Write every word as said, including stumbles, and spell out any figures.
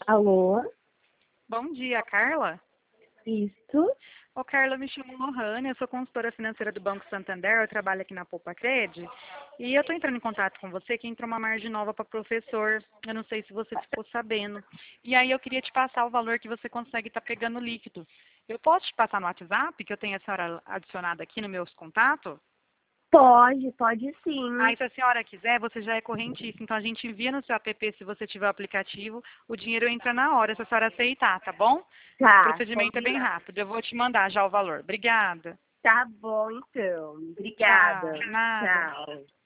Alô? Bom dia, Carla. Isso? Ô, Carla, eu me chamo Lohane, eu sou consultora financeira do Banco Santander, eu trabalho aqui na Poupa Cred, e eu estou entrando em contato com você que entrou uma margem nova para professor, eu não sei se você ficou sabendo. E aí eu queria te passar o valor que você consegue estar pegando líquido. Eu posso te passar no WhatsApp, que eu tenho a senhora adicionada aqui nos meus contatos? Pode, pode sim. Aí, se a senhora quiser, você já é correntíssima. Então, a gente envia no seu app, se você tiver o aplicativo, o dinheiro entra na hora, se a senhora aceitar, tá bom? O Tá, procedimento é bem combinado. rápido. Eu vou te mandar já o valor. Obrigada. Tá bom, então. Tchau. Obrigada. Nada. Tchau.